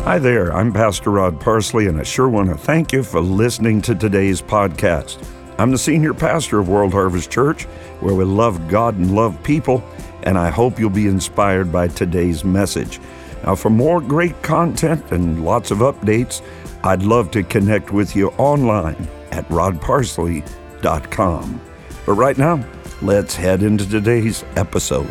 Hi there, I'm Pastor Rod Parsley, and I sure want to thank you for listening to today's podcast. I'm the senior pastor of World Harvest Church, where we love God and love people, and I hope you'll be inspired by today's message. Now, for more great content and lots of updates, I'd love to connect with you online at rodparsley.com. But right now, let's head into today's episode.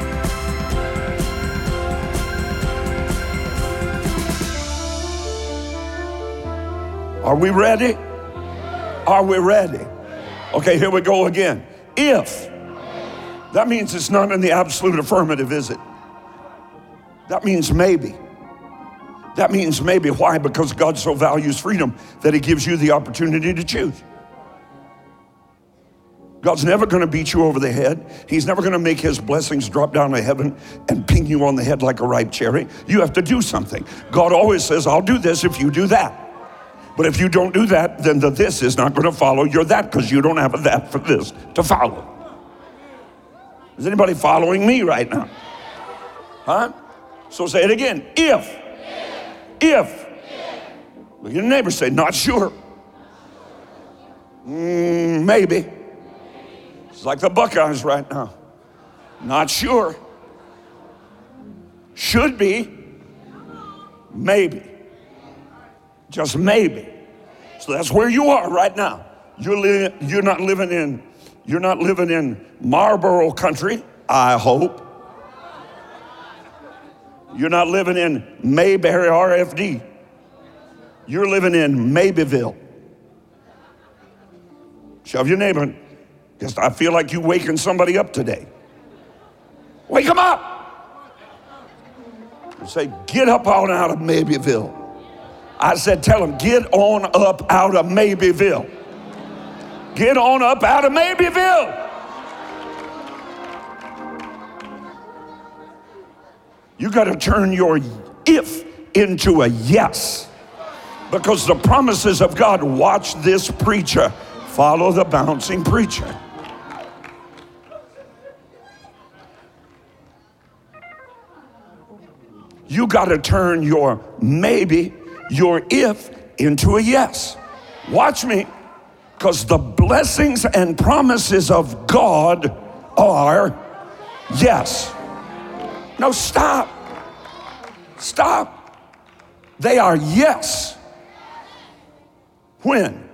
Are we ready? Are we ready? Okay, here we go again. If. That means it's not in the absolute affirmative, is it? That means maybe. That means maybe. Why? Because God so values freedom that He gives you the opportunity to choose. God's never going to beat you over the head. He's never going to make His blessings drop down to heaven and ping you on the head like a ripe cherry. You have to do something. God always says, I'll do this if you do that. But if you don't do that, then the this is not going to follow your that, because you don't have a that for this to follow. Is anybody following me right now? Huh? So say it again. If. Look at your neighbor, say, not sure. Maybe. It's like the Buckeyes right now. Not sure. Should be. Maybe. Just maybe. So that's where you are right now. You're not living in Marlboro country, I hope. You're not living in Mayberry RFD. You're living in Mayberville. Shove your neighbor. Just, I feel like you're waking somebody up today. Wake them up. And say, get up on out of Mayberville. I said, tell them, get on up out of Mayberville. Get on up out of Mayberville. You got to turn your if into a yes. Because the promises of God, watch this preacher, follow the bouncing preacher. You got to turn your maybe, your if into a yes. Watch me, because the blessings and promises of God are yes. No, stop. They are yes. When?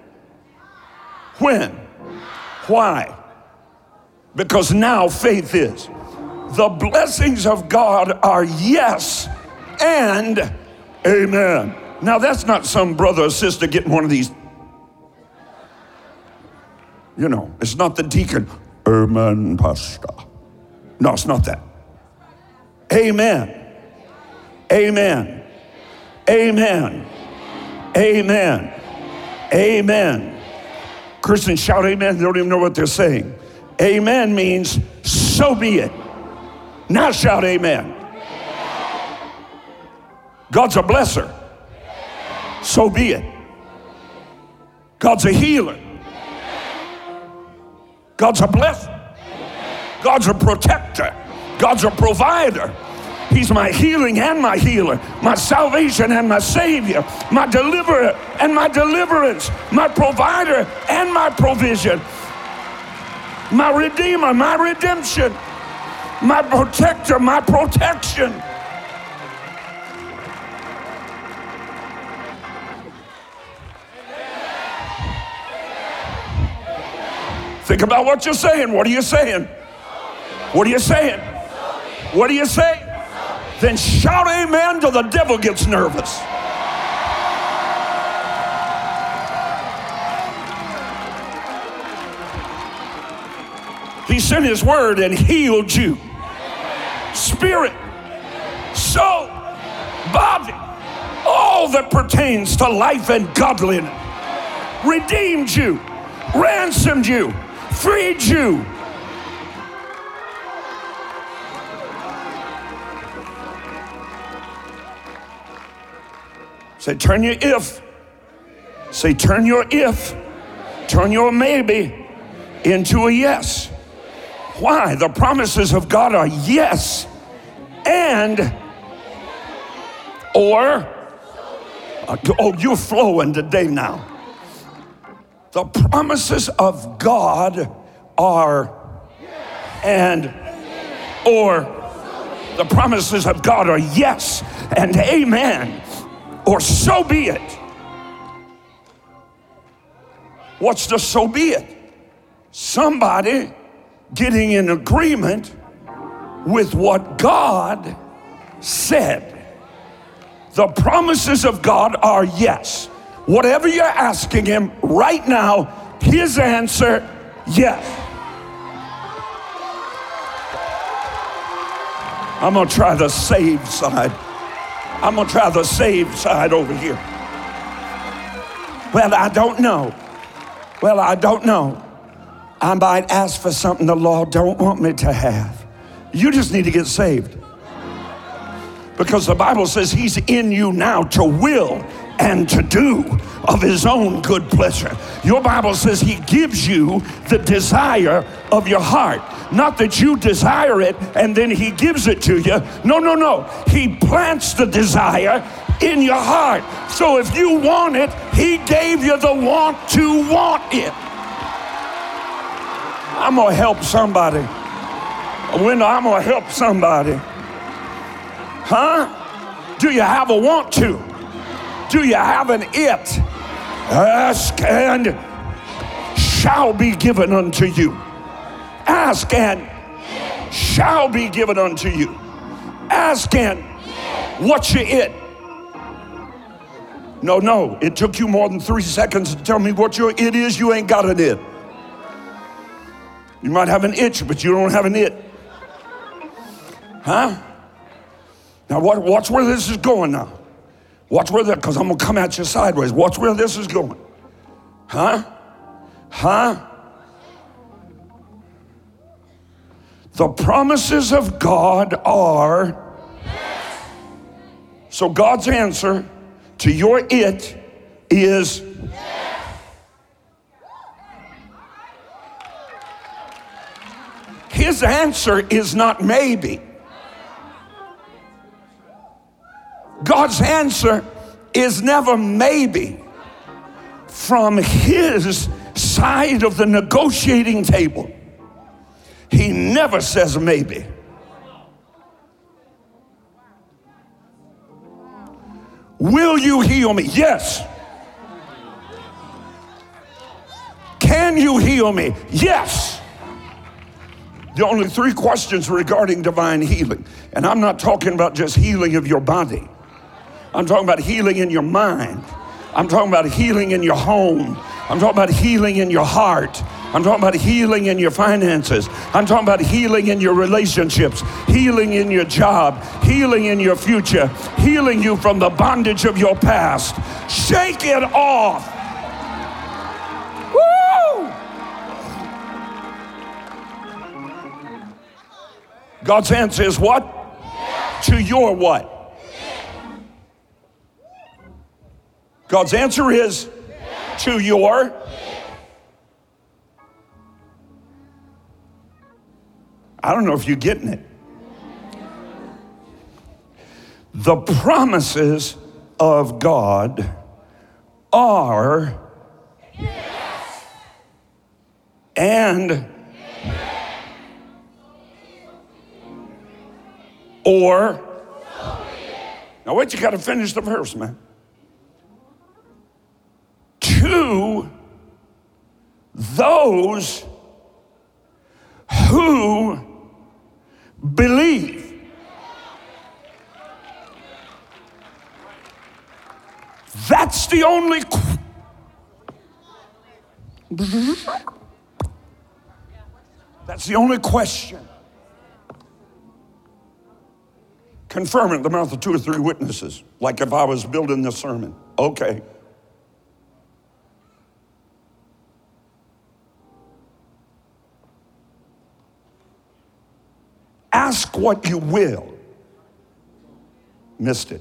Why? Because now faith is. The blessings of God are yes and amen. Now, that's not some brother or sister getting one of these, it's not the deacon, amen, pastor. No, it's not that. Amen. Amen. Amen. Amen. Amen. Christians shout amen, they don't even know what they're saying. Amen means so be it. Now shout amen. God's a blesser. So be it. God's a healer. God's a blesser. God's a protector. God's a provider. He's my healing and my healer, my salvation and my savior, my deliverer and my deliverance, my provider and my provision, my redeemer, my redemption, my protector, my protection. Think about what you're saying. What are you saying? What are you saying? What are you saying? Then shout amen till the devil gets nervous. He sent His word and healed you. Spirit, soul, body, all that pertains to life and godliness. Redeemed you, ransomed you, freed you. Say, turn your if. Say, turn your if, turn your maybe into a yes. Why? The promises of God are yes and or Oh, you're flowing today now. The promises of God are the promises of God are yes and amen, or so be it. What's the so be it? Somebody getting in agreement with what God said. The promises of God are yes. Whatever you're asking him right now, his answer, yes. I'm gonna try the saved side. I'm gonna try the saved side over here. Well, I don't know. I might ask for something the Lord don't want me to have. You just need to get saved. Because the Bible says he's in you now to will and to do of his own good pleasure. Your Bible says he gives you the desire of your heart. Not that you desire it and then he gives it to you. No. He plants the desire in your heart. So if you want it, he gave you the want to want it. I'm gonna help somebody. I'm gonna help somebody. Huh? Do you have a want to? Do you have an it? Ask and shall be given unto you. Ask and shall be given unto you. Ask and what's your it? No, it took you more than 3 seconds to tell me what your it is. You ain't got an it. You might have an itch, but you don't have an it. Huh? Now watch where this is going now. Watch where that, because I'm going to come at you sideways. Watch where this is going. Huh? The promises of God are, so God's answer to your it is, his answer is not maybe. God's answer is never maybe. From his side of the negotiating table, he never says maybe. Will you heal me? Yes. Can you heal me? Yes. The only 3 questions regarding divine healing. And I'm not talking about just healing of your body. I'm talking about healing in your mind. I'm talking about healing in your home. I'm talking about healing in your heart. I'm talking about healing in your finances. I'm talking about healing in your relationships, healing in your job, healing in your future, healing you from the bondage of your past. Shake it off. Woo! God's answer is what? To your what? God's answer is to your. I don't know if you're getting it. The promises of God are and or. Now wait, you got to finish the verse, man. To those who believe. That's the only question. Confirm it in the mouth of 2 or 3 witnesses, like if I was building this sermon. Okay. Ask what you will. Missed it.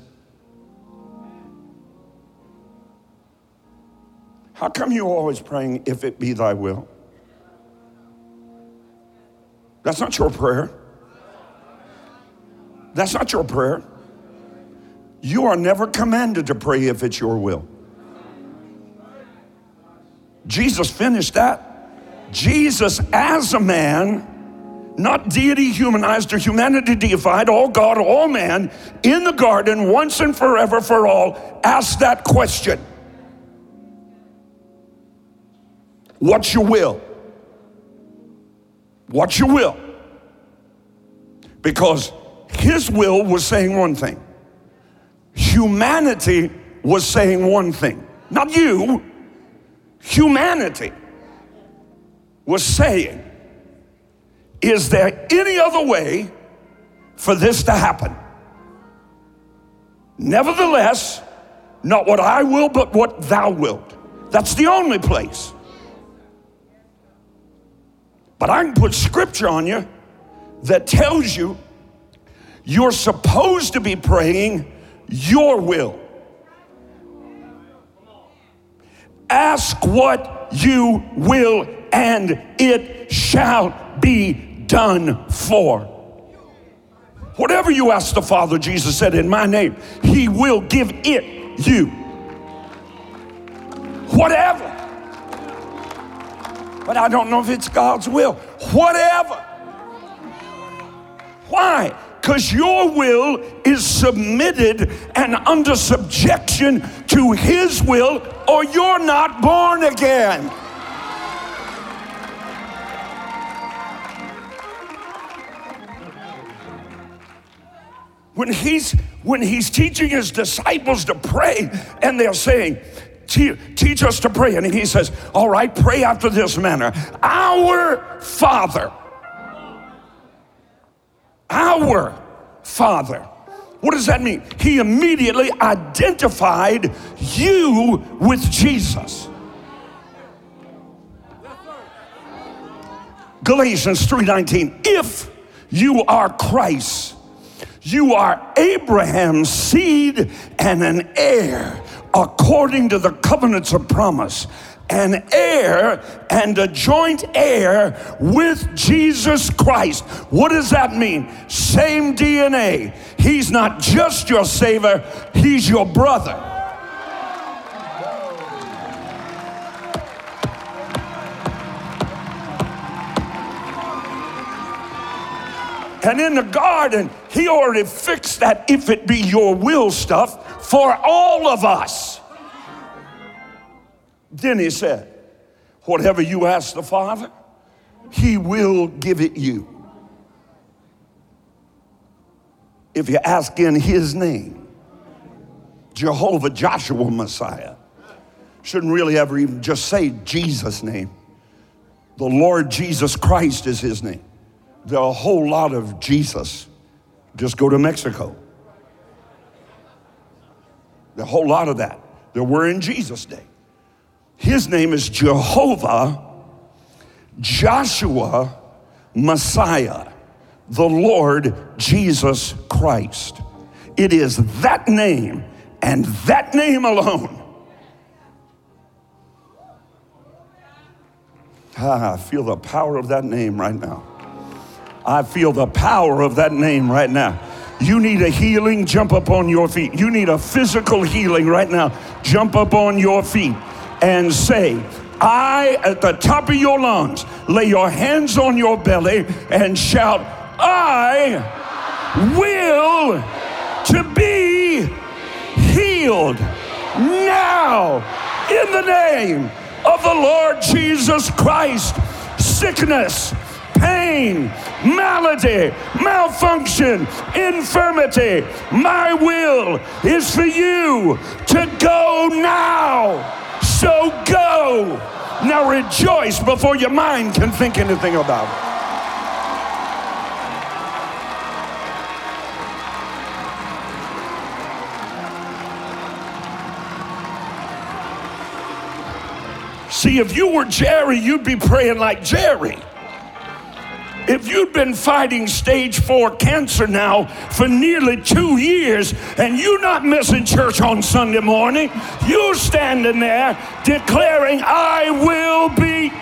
How come you're always praying, if it be thy will? That's not your prayer. That's not your prayer. You are never commanded to pray if it's your will. Jesus finished that. Jesus as a man, not deity humanized or humanity deified, all God, all man, in the garden once and forever for all, asked that question. What's your will? What's your will? Because his will was saying one thing. Humanity was saying one thing. Not you. Humanity was saying, is there any other way for this to happen? Nevertheless, not what I will, but what thou wilt. That's the only place. But I can put scripture on you that tells you you're supposed to be praying your will. Ask what you will, and it shall be done for. Whatever you ask the Father, Jesus said, in my name, he will give it you. Whatever. But I don't know if it's God's will. Whatever. Why? Because your will is submitted and under subjection to his will, or you're not born again. When he's teaching his disciples to pray, and they're saying, teach us to pray. And he says, all right, pray after this manner. Our Father. Our Father. What does that mean? He immediately identified you with Jesus. Galatians 3:19. If you are Christ, you are Abraham's seed and an heir according to the covenants of promise. An heir and a joint heir with Jesus Christ. What does that mean? Same DNA. He's not just your savior, he's your brother. And in the garden, he already fixed that if it be your will stuff for all of us. Then he said, whatever you ask the Father, he will give it you. If you ask in his name, Jehovah, Joshua, Messiah. Shouldn't really ever even just say Jesus' name. The Lord Jesus Christ is his name. There are a whole lot of Jesus. Just go to Mexico. There are a whole lot of that. There were in Jesus' day. His name is Jehovah, Joshua, Messiah, the Lord Jesus Christ. It is that name and that name alone. I feel the power of that name right now. I feel the power of that name right now. You need a healing, jump up on your feet. You need a physical healing right now. Jump up on your feet and say, I, at the top of your lungs, lay your hands on your belly and shout, I will to be healed now in the name of the Lord Jesus Christ. Sickness, pain, malady, malfunction, infirmity, my will is for you to go now. So go. Now rejoice before your mind can think anything about it. See, if you were Jerry, you'd be praying like Jerry. If you'd been fighting stage 4 cancer now for nearly 2 years and you're not missing church on Sunday morning, you're standing there declaring, I will be.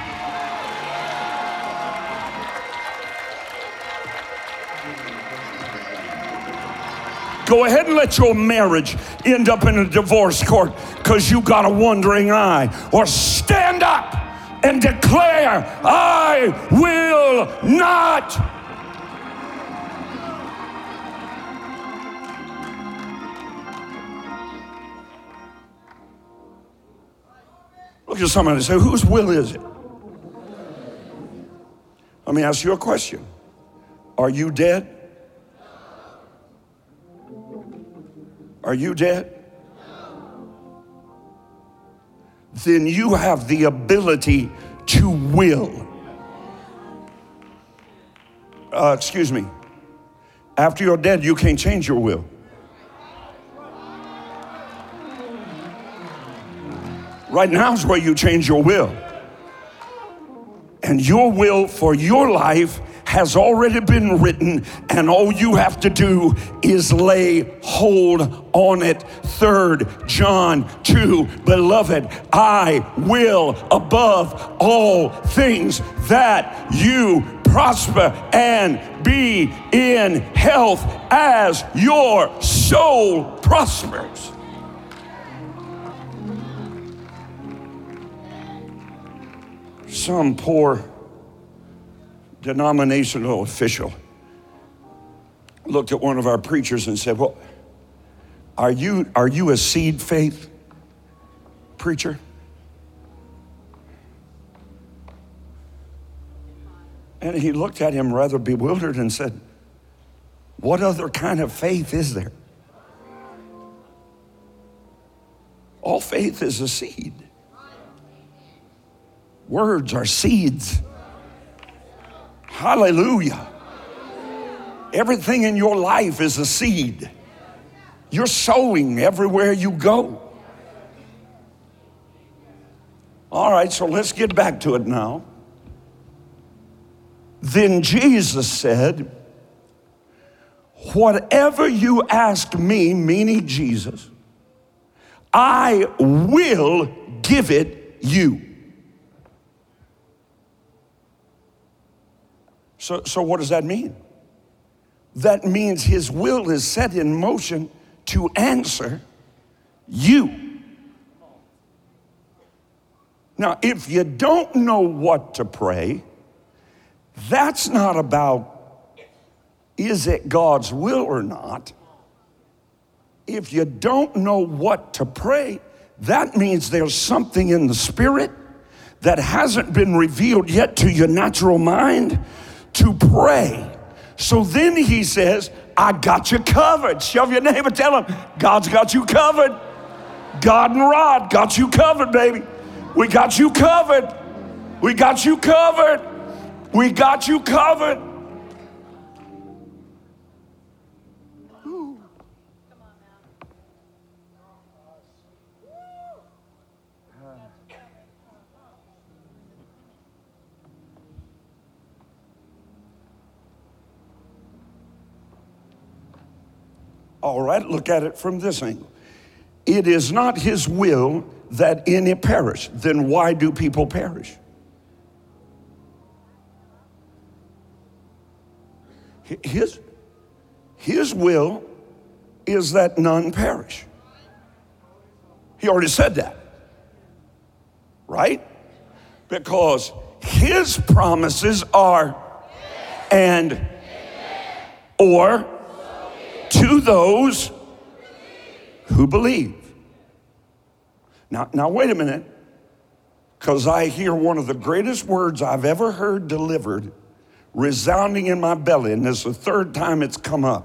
Go ahead and let your marriage end up in a divorce court because you got a wandering eye. Or stand up and declare, I will not. Look at somebody and say, whose will is it? Let me ask you a question. Are you dead? Are you dead? Then you have the ability to will. Excuse me. After you're dead, you can't change your will. Right now is where you change your will. And your will for your life has already been written, and all you have to do is lay hold on it. 3 John 2, beloved, I will above all things that you prosper and be in health as your soul prospers. Some poor denominational official looked at one of our preachers and said, well, are you a seed faith preacher? And he looked at him rather bewildered and said, what other kind of faith is there? All faith is a seed. Words are seeds. Hallelujah. Everything in your life is a seed. You're sowing everywhere you go. All right, so let's get back to it now. Then Jesus said, whatever you ask me, meaning Jesus, I will give it you. So what does that mean? That means his will is set in motion to answer you. Now, if you don't know what to pray, that's not about is it God's will or not. If you don't know what to pray, that means there's something in the spirit that hasn't been revealed yet to your natural mind to pray. So then he says, I got you covered. Shove your neighbor, tell him, God's got you covered. God and Rod got you covered, baby. We got you covered. We got you covered. We got you covered. All right, look at it from this angle. It is not his will that any perish. Then why do people perish? His will is that none perish. He already said that, right? Because his promises are and or to those who believe. Now wait a minute, because I hear one of the greatest words I've ever heard delivered resounding in my belly, and this is the third time it's come up.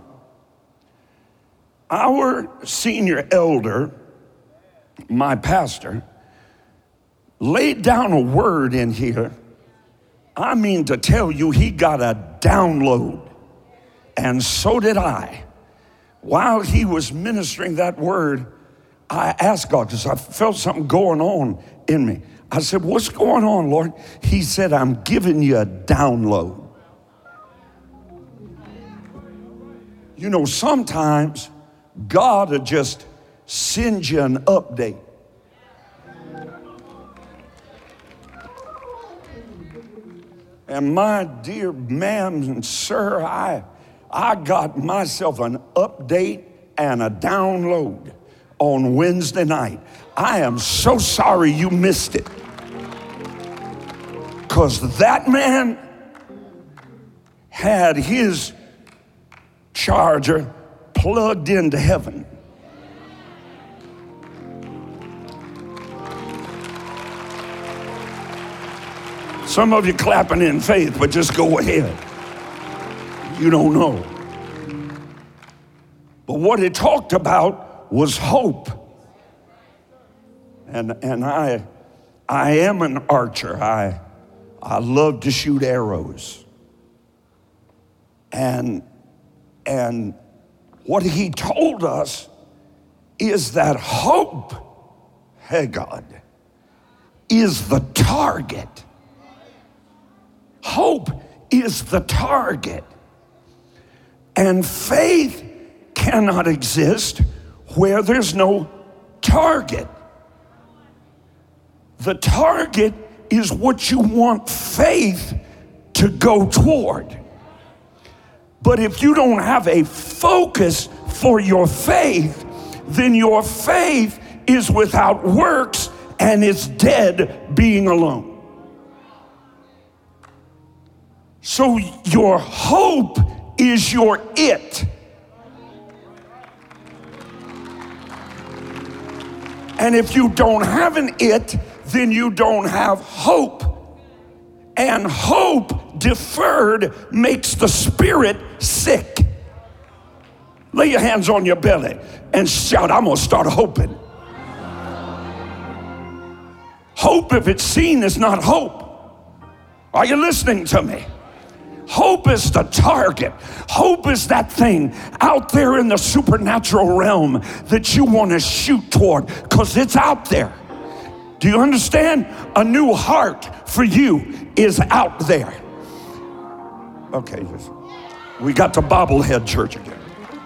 Our senior elder, my pastor, laid down a word in here. I mean to tell you, he got a download, and so did I. While he was ministering that word, I asked God, because I felt something going on in me. I said, what's going on, Lord? He said, I'm giving you a download. You know, sometimes God will just send you an update. And my dear ma'am and sir, I got myself an update and a download on Wednesday night. I am so sorry you missed it. Because that man had his charger plugged into heaven. Some of you clapping in faith, but just go ahead. You don't know. But what it talked about was hope. And I am an archer. I love to shoot arrows. And what he told us is that hope, hey God, is the target. Hope is the target. And faith cannot exist where there's no target. The target is what you want faith to go toward. But if you don't have a focus for your faith, then your faith is without works and it's dead being alone. So your hope is your it. And if you don't have an it, then you don't have hope. And hope deferred makes the spirit sick. Lay your hands on your belly and shout, I'm gonna start hoping. Hope, if it's seen, is not hope. Are you listening to me? Hope is the target. Hope is that thing out there in the supernatural realm that you want to shoot toward because it's out there. Do you understand? A new heart for you is out there. Okay, we got to bobblehead church again.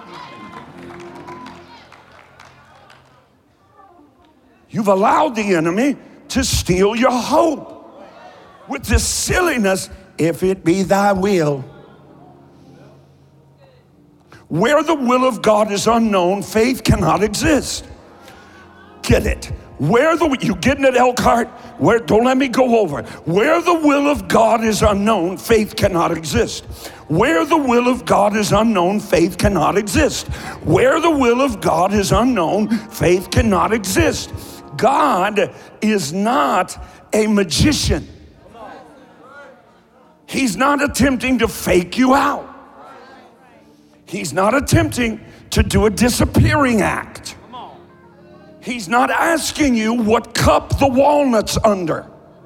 You've allowed the enemy to steal your hope with this silliness. If it be thy will. Where the will of God is unknown, faith cannot exist. Get it? Where you getting it, Elkhart? Where? Don't let me go over. Where the will of God is unknown, faith cannot exist. Where the will of God is unknown, faith cannot exist. Where the will of God is unknown, faith cannot exist. God is not a magician. He's not attempting to fake you out. He's not attempting to do a disappearing act. He's not asking you what cup the walnut's under.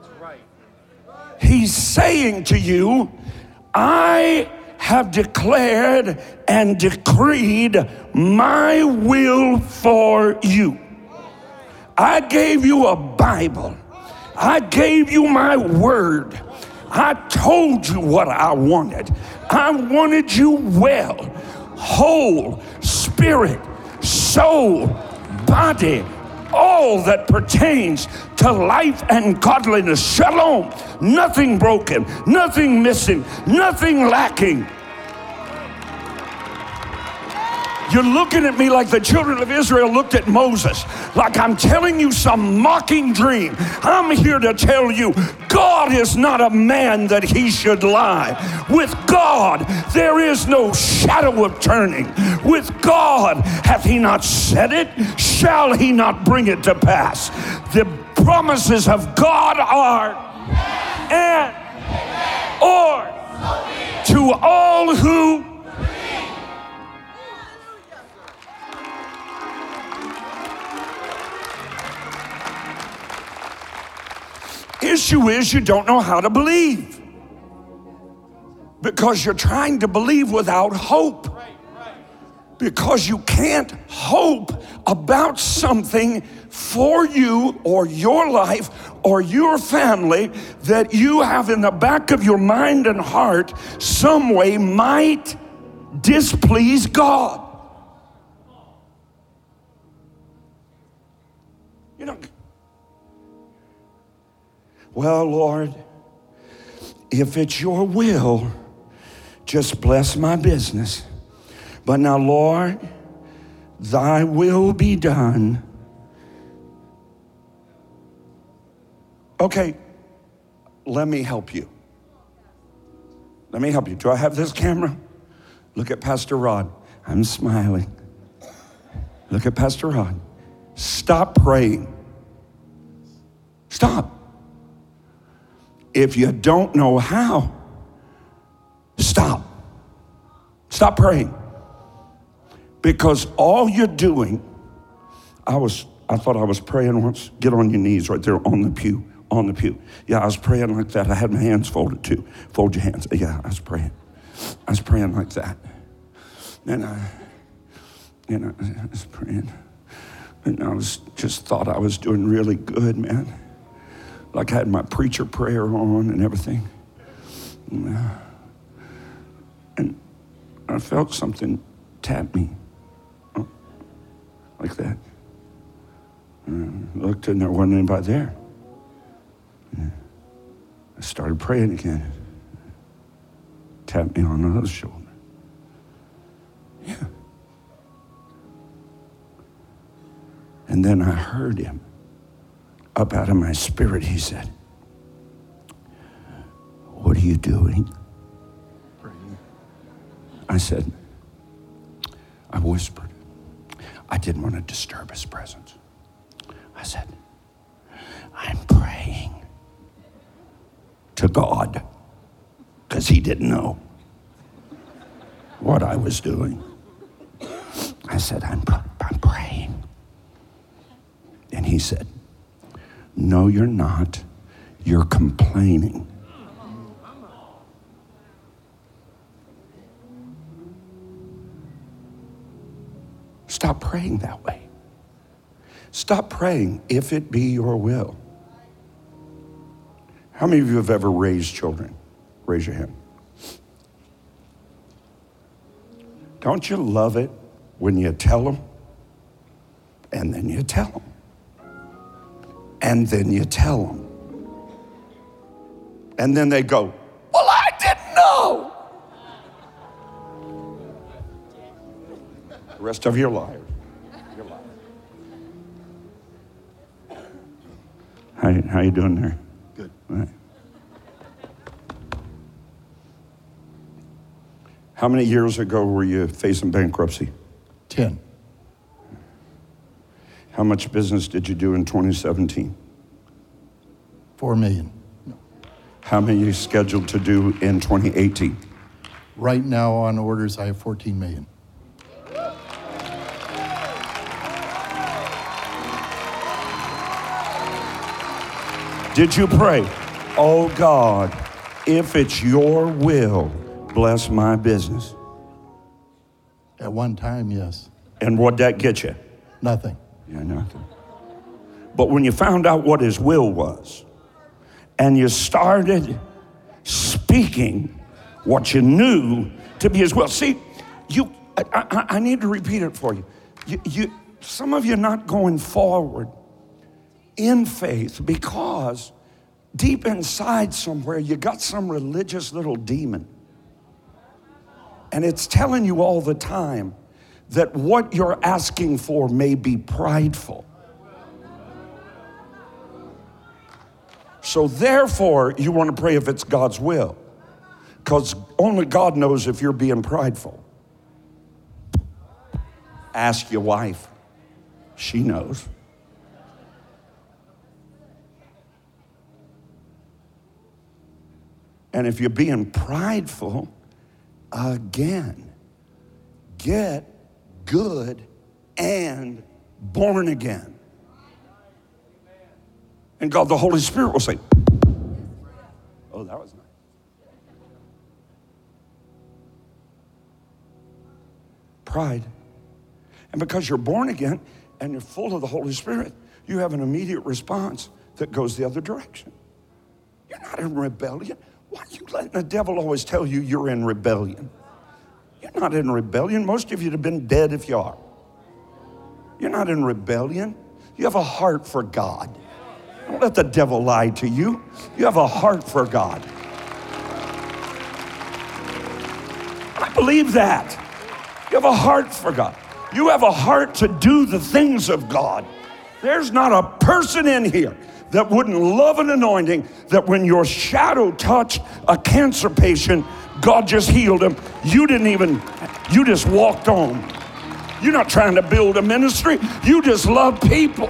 He's saying to you, I have declared and decreed my will for you. I gave you a Bible. I gave you my word. I told you what I wanted. I wanted you well, whole, spirit, soul, body, all that pertains to life and godliness. Shalom, nothing broken, nothing missing, nothing lacking. You're looking at me like the children of Israel looked at Moses, like I'm telling you some mocking dream. I'm here to tell you, God is not a man that he should lie. With God, there is no shadow of turning. With God, hath he not said it? Shall he not bring it to pass? The promises of God are and or to all who issue is you don't know how to believe because you're trying to believe without hope, because you can't hope about something for you or your life or your family that you have in the back of your mind and heart some way might displease God. You know, well, Lord, if it's your will, just bless my business. But now, Lord, Thy will be done. Okay, let me help you. Let me help you. Do I have this camera? Look at Pastor Rod. I'm smiling. Look at Pastor Rod. Stop praying. Stop. If you don't know how, stop. Stop praying. Because all you're doing, I thought I was praying once. Get on your knees right there on the pew. On the pew. Yeah, I was praying like that. I had my hands folded too. Fold your hands. Yeah, I was praying. I was praying like that. And I was praying. And I just thought I was doing really good, man. Like I had my preacher prayer on and everything. And I felt something tap me. Like that. And I looked and there wasn't anybody there. I started praying again. Tapped me on the other shoulder. Yeah. And then I heard him up out of my spirit. He said, "What are you doing?" Praying. I said, I whispered. I didn't want to disturb his presence. I said, "I'm praying to God," because he didn't know what I was doing. I said, I'm praying. And he said, "No, you're not. You're complaining." Stop praying that way. Stop praying, "If it be your will." How many of you have ever raised children? Raise your hand. Don't you love it when you tell them, and then you tell them, and then you tell them, and then they go, "Well, I didn't know." The rest of you are liars. You're liars. How you doing there? Good. All right. How many years ago were you facing bankruptcy? 10. How much business did you do in 2017? $4 million. How many are you scheduled to do in 2018? Right now on orders, I have 14 million. Did you pray, "Oh God, if it's your will, bless my business"? At one time, yes. And what'd that get you? Nothing. Yeah, nothing. But when you found out what his will was, and you started speaking what you knew to be his will. See, I need to repeat it for you. Some of you are not going forward in faith because deep inside somewhere you got some religious little demon. And it's telling you all the time that what you're asking for may be prideful. So therefore, you want to pray if it's God's will, because only God knows if you're being prideful. Ask your wife. She knows. And if you're being prideful, again, get good and born again. And God, the Holy Spirit will say, "Oh, that was nice." Pride. And because you're born again and you're full of the Holy Spirit, you have an immediate response that goes the other direction. You're not in rebellion. Why are you letting the devil always tell you you're in rebellion? You're not in rebellion. Most of you would have been dead if you are. You're not in rebellion. You have a heart for God. Don't let the devil lie to you. You have a heart for God. I believe that. You have a heart for God. You have a heart to do the things of God. There's not a person in here that wouldn't love an anointing that when your shadow touched a cancer patient, God just healed him. You just walked on. You're not trying to build a ministry. You just love people.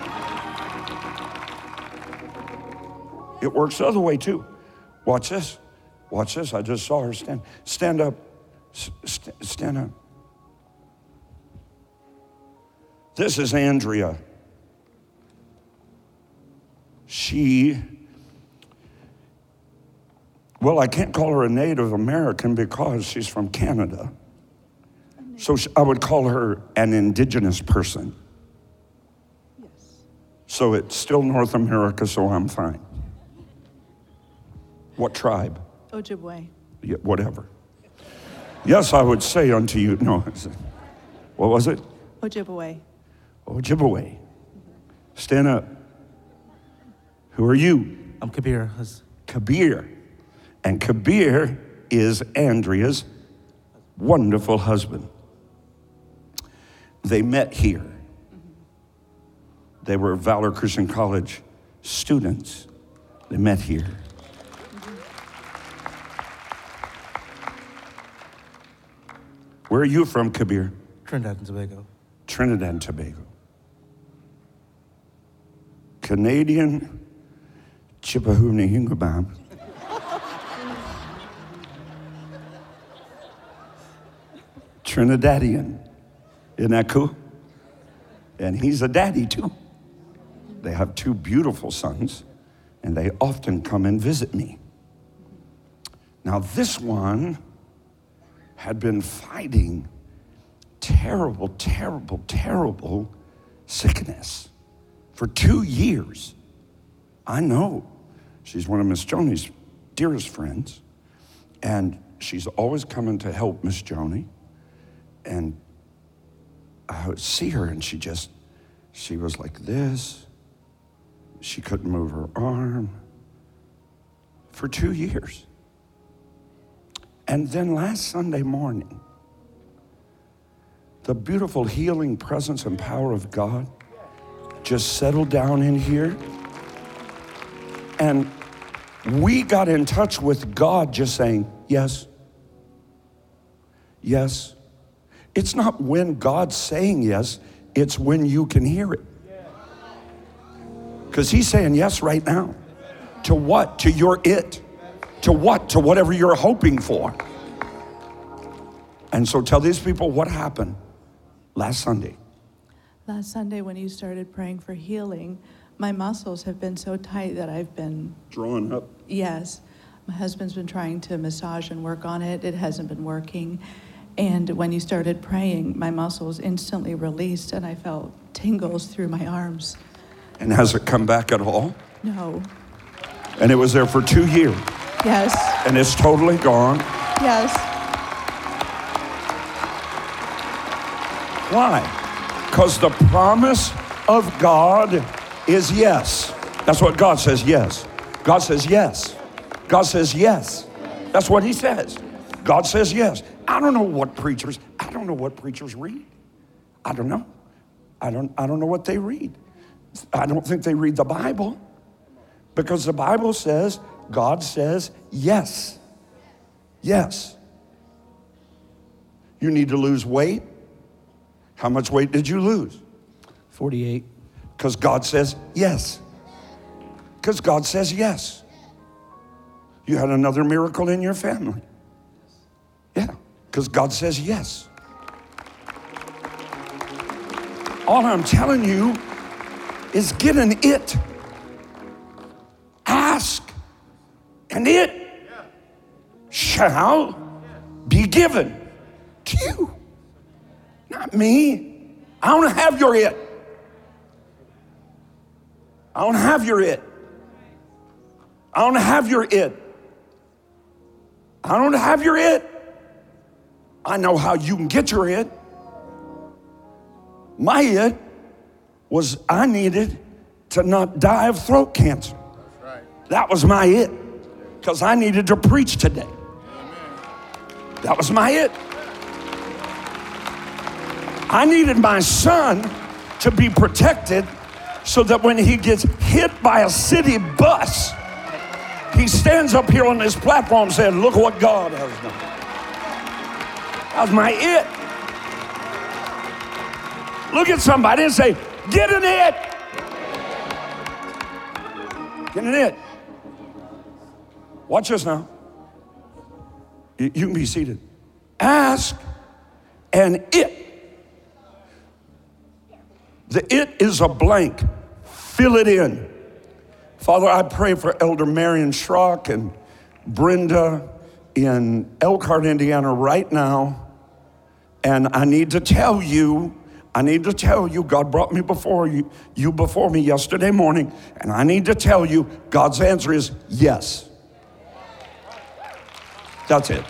It works the other way too. Watch this. Watch this. I just saw her stand up. Stand up. This is Andrea. Well, I can't call her a Native American because she's from Canada. So I would call her an indigenous person. Yes. So it's still North America, so I'm fine. What tribe? Ojibwe. Yeah, whatever. Yes, I would say unto you, no, what was it? Ojibwe. Ojibwe. Stand up. Who are you? I'm Kabir. Kabir. And Kabir is Andrea's wonderful husband. They met here. They were Valor Christian College students. They met here. Where are you from, Kabir? Trinidad and Tobago. Trinidad and Tobago. Canadian Chipahoonie Hingabam. Trinidadian. Isn't that cool? And he's a daddy too. They have 2 beautiful sons, and they often come and visit me. Now this one had been fighting terrible, terrible, terrible sickness for 2 years. I know. She's one of Miss Joni's dearest friends, and she's always coming to help Miss Joni. And I would see her, and she was like this. She couldn't move her arm for 2 years. And then last Sunday morning, the beautiful healing presence and power of God just settled down in here. And we got in touch with God just saying, yes, yes. It's not when God's saying yes, it's when you can hear it. Because he's saying yes right now. To what? To your it. To what? To whatever you're hoping for. And so tell these people what happened last Sunday. Last Sunday when you started praying for healing, my muscles have been so tight that I've been... Drawn up. Yes. My husband's been trying to massage and work on it. It hasn't been working. And when you started praying, my muscles instantly released and I felt tingles through my arms. And has it come back at all? No. And it was there for 2 years. Yes. And it's totally gone. Yes. Why? Because the promise of God is yes. That's what God says, yes. God says yes. God says yes. That's what he says. God says yes. I don't know what preachers read. I don't know. I don't know what they read. I don't think they read the Bible, because the Bible says, God says yes. Yes. You need to lose weight. How much weight did you lose? 48. Because God says yes. Because God says yes. You had another miracle in your family. Yeah, because God says yes. All I'm telling you is get an it. Ask, and it shall be given to you. Not me. I don't have your it. I don't have your it. I don't have your it. I don't have your it. I know how you can get your it. My it was I needed to not die of throat cancer. That's right. That was my it, because I needed to preach today. Amen. That was my it. I needed my son to be protected so that when he gets hit by a city bus, he stands up here on this platform saying, look what God has done. That's my it. Look at somebody and say, get an it. Get an it. Watch this now. You can be seated. Ask and it. The it is a blank. Fill it in. Father, I pray for Elder Marion Schrock and Brenda in Elkhart, Indiana right now. And I need to tell you, God brought me before you before me yesterday morning, and I need to tell you, God's answer is yes. That's it.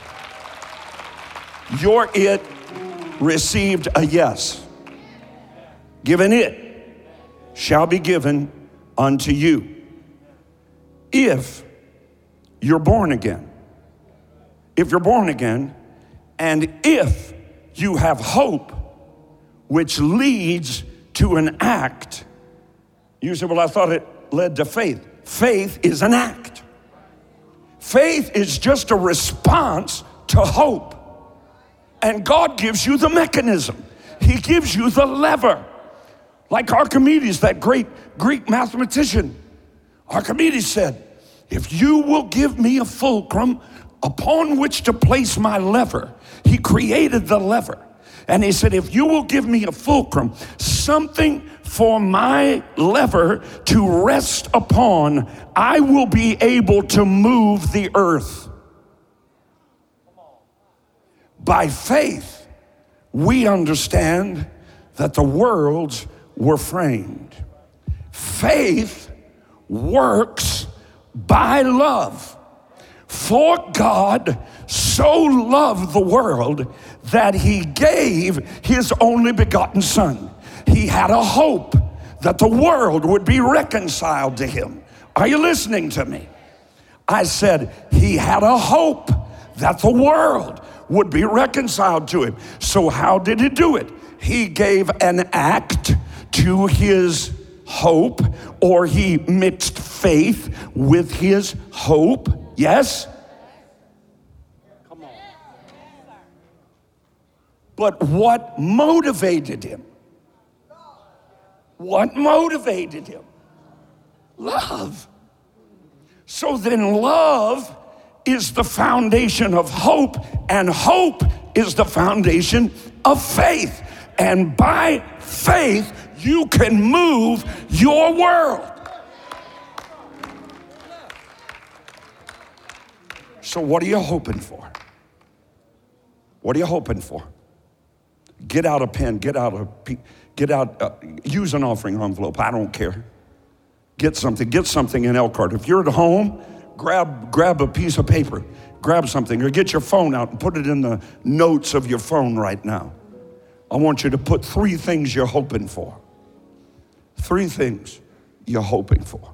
Your it received a yes. Given it shall be given unto you. If you're born again. If you're born again, and if you have hope, which leads to an act. You say, well, I thought it led to faith. Faith is an act. Faith is just a response to hope. And God gives you the mechanism. He gives you the lever. Like Archimedes, that great Greek mathematician. Archimedes said, if you will give me a fulcrum upon which to place my lever, he created the lever. And he said, if you will give me a fulcrum, something for my lever to rest upon, I will be able to move the earth. By faith, we understand that the worlds were framed. Faith works by love. For God so loved the world that he gave his only begotten son. He had a hope that the world would be reconciled to him. Are you listening to me? I said he had a hope that the world would be reconciled to him. So how did he do it? He gave an act to his hope, or he mixed faith with his hope. Yes? Come on. But what motivated him? What motivated him? Love. So then love is the foundation of hope, and hope is the foundation of faith. And by faith, you can move your world. So what are you hoping for? What are you hoping for? Get out a pen, use an offering envelope, I don't care. Get something in Elkhart. If you're at home, grab a piece of paper, grab something, or get your phone out and put it in the notes of your phone right now. I want you to put 3 things you're hoping for. 3 things you're hoping for.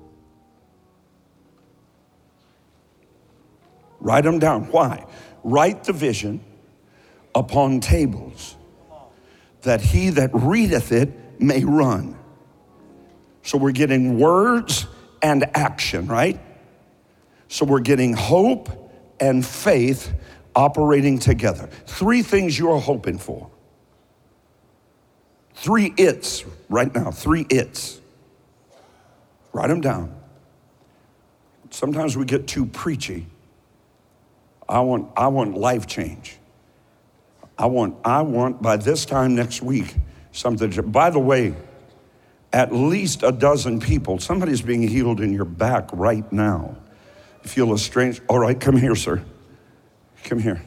Write them down. Why? Write the vision upon tables, that he that readeth it may run. So we're getting words and action, right? So we're getting hope and faith operating together. 3 things you're hoping for. 3 it's right now, 3 it's. Write them down. Sometimes we get too preachy. I want life change. I want by this time next week something. By the way, at least a dozen people, somebody's being healed in your back right now. You feel a strange, all right, come here, sir. Come here.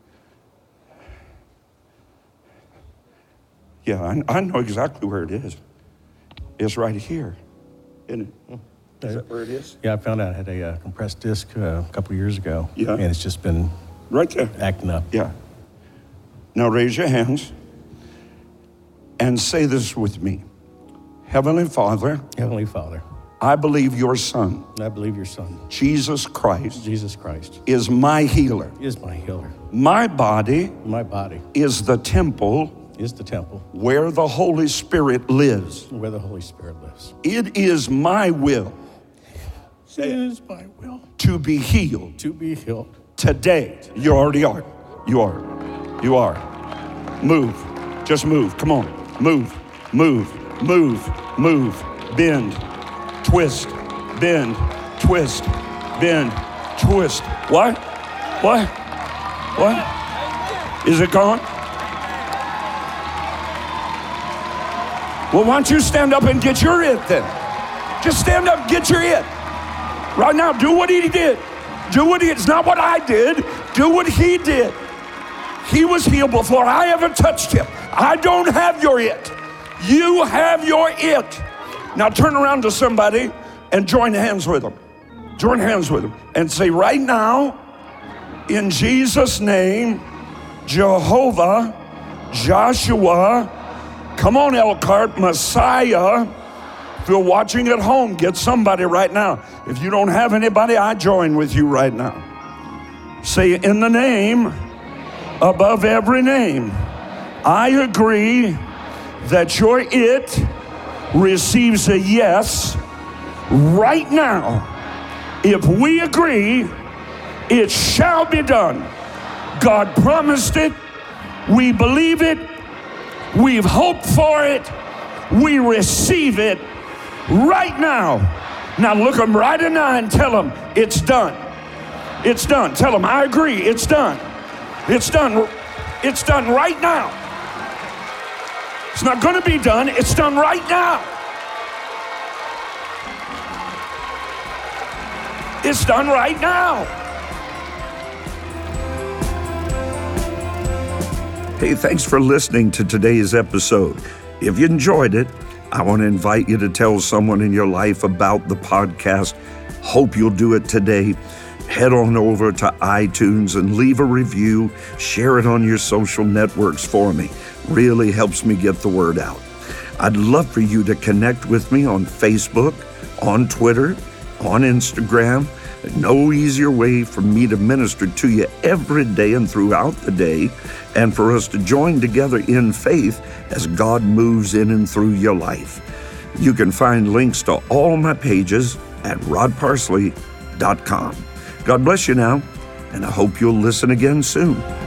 Yeah, I know exactly where it is. It's right here, isn't it? Is that where it is? Yeah, I found out I had a compressed disc a couple of years ago. Yeah. And it's just been right there. Acting up. Yeah. Now raise your hands and say this with me. Heavenly Father. Heavenly Father. I believe your Son. I believe your Son. Jesus Christ. Jesus Christ. Is my healer. Is my healer. My body. My body. Is the temple. is the temple where the Holy Spirit lives. where the Holy Spirit lives. It is my will It is my will to be healed to be healed. today. You already are. You are. You are. Move. Just move. Come on. Move. Move. Move. Move. Bend. Twist. Bend. Twist. Bend. Twist. What? What? What? Is it gone? Well, why don't you stand up and get your it then? Just stand up and get your it. Right now, do what he did. Do what it's not what I did. Do what he did. He was healed before I ever touched him. I don't have your it. You have your it. Now turn around to somebody and join hands with them. Join hands with them and say, right now, in Jesus' name, Jehovah, Joshua, come on, Elkhart, Messiah. If you're watching at home, get somebody right now. If you don't have anybody, I join with you right now. Say, in the name above every name, I agree that your it receives a yes right now. If we agree, it shall be done. God promised it. We believe it. We've hoped for it. We receive it right now. Now look them right in the eye and tell them it's done. It's done. Tell them I agree. It's done. It's done. It's done right now. It's not going to be done. It's done right now. It's done right now. Hey, thanks for listening to today's episode. If you enjoyed it, I want to invite you to tell someone in your life about the podcast. Hope you'll do it today. Head on over to iTunes and leave a review. Share it on your social networks for me. Really helps me get the word out. I'd love for you to connect with me on Facebook, on Twitter, on Instagram. No easier way for me to minister to you every day and throughout the day, and for us to join together in faith as God moves in and through your life. You can find links to all my pages at rodparsley.com. God bless you now, and I hope you'll listen again soon.